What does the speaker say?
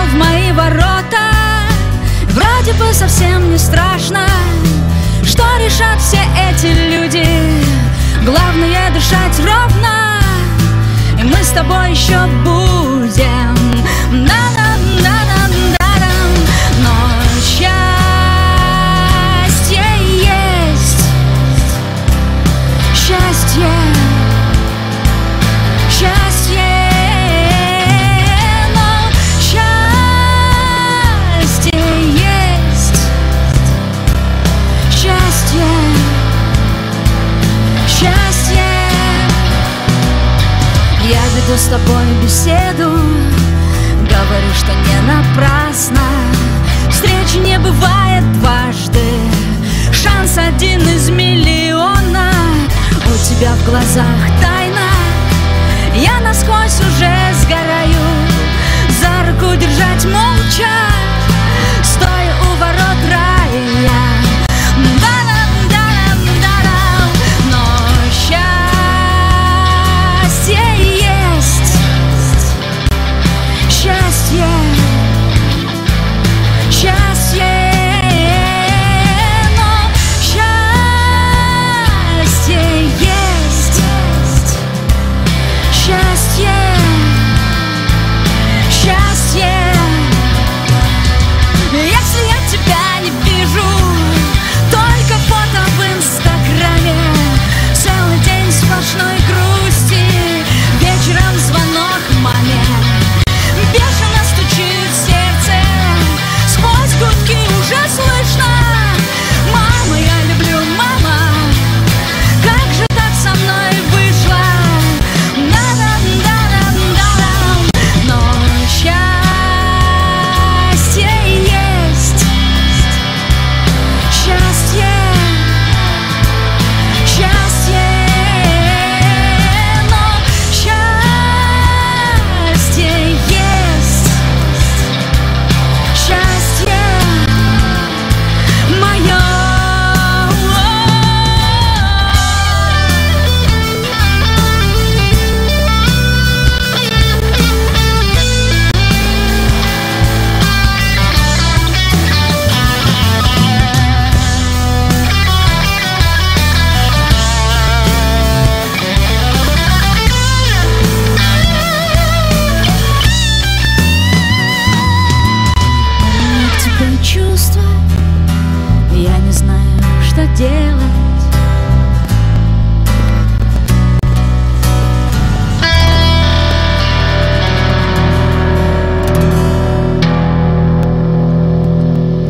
в мои ворота. Вроде бы совсем не страшно, что решат все эти люди. Главное дышать ровно, и мы с тобой еще будем. Но счастье есть, счастье, счастье, но счастье есть, счастье, счастье. Я веду с тобой беседу, говорю, что не напрасно. Встречи не бывает дважды, шанс один из миллиона. У тебя в глазах тайна, я насквозь уже